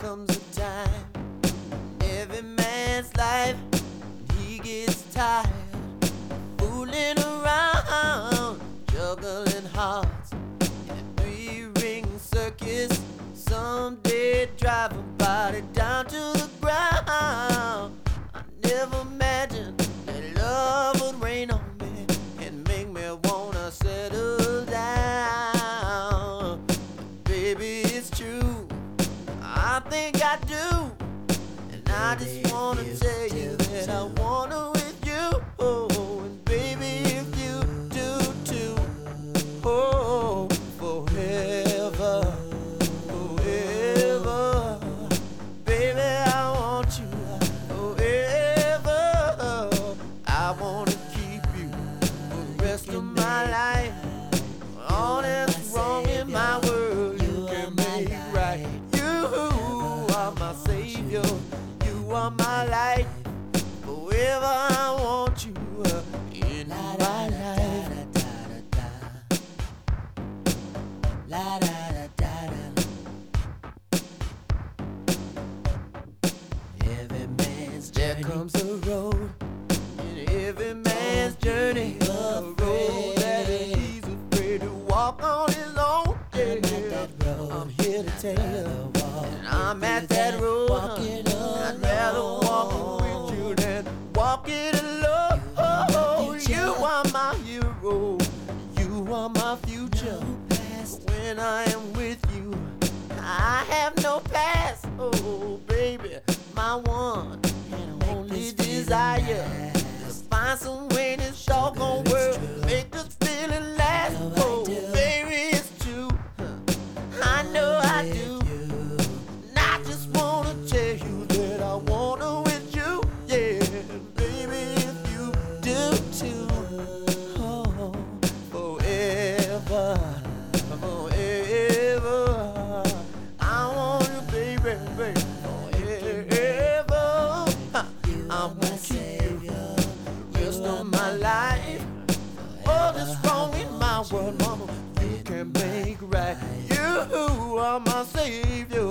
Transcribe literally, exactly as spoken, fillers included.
comes a time in every man's life he gets tired fooling around, juggling hearts in a three-ring circus. Someday drive a body down to the ground. I never imagined that love would rain on me and make me wanna settle down. But baby, it's true, I think I do, and I just wanna tell you that I wanna with you. Oh, and baby, if you do too, oh, forever. I wanna keep you for the rest of my life. All that's wrong in my world, you can make right. You are my savior, you are my light. Forever I want you in my life. La da da da da. Every man's journey, there comes a road. Every man's journey, a road that he's afraid to walk on his own. Yeah. I'm here to tell you, and I'm at that road. I'd rather walk with you than walk it alone. Oh, you are my hero, you are my future. When I am with you, I have no past. Oh, baby, my one and only desire. Find some way in this doggone world, make this feeling last. Oh, baby, it's true, I know I do. And I just wanna tell you that I wanna with you. Yeah, baby, if you do too. Oh, forever, forever. I want you, baby, baby, forever. I'm gonna keep you of my life. All that's wrong in my world, mama, you can make right. You are my savior.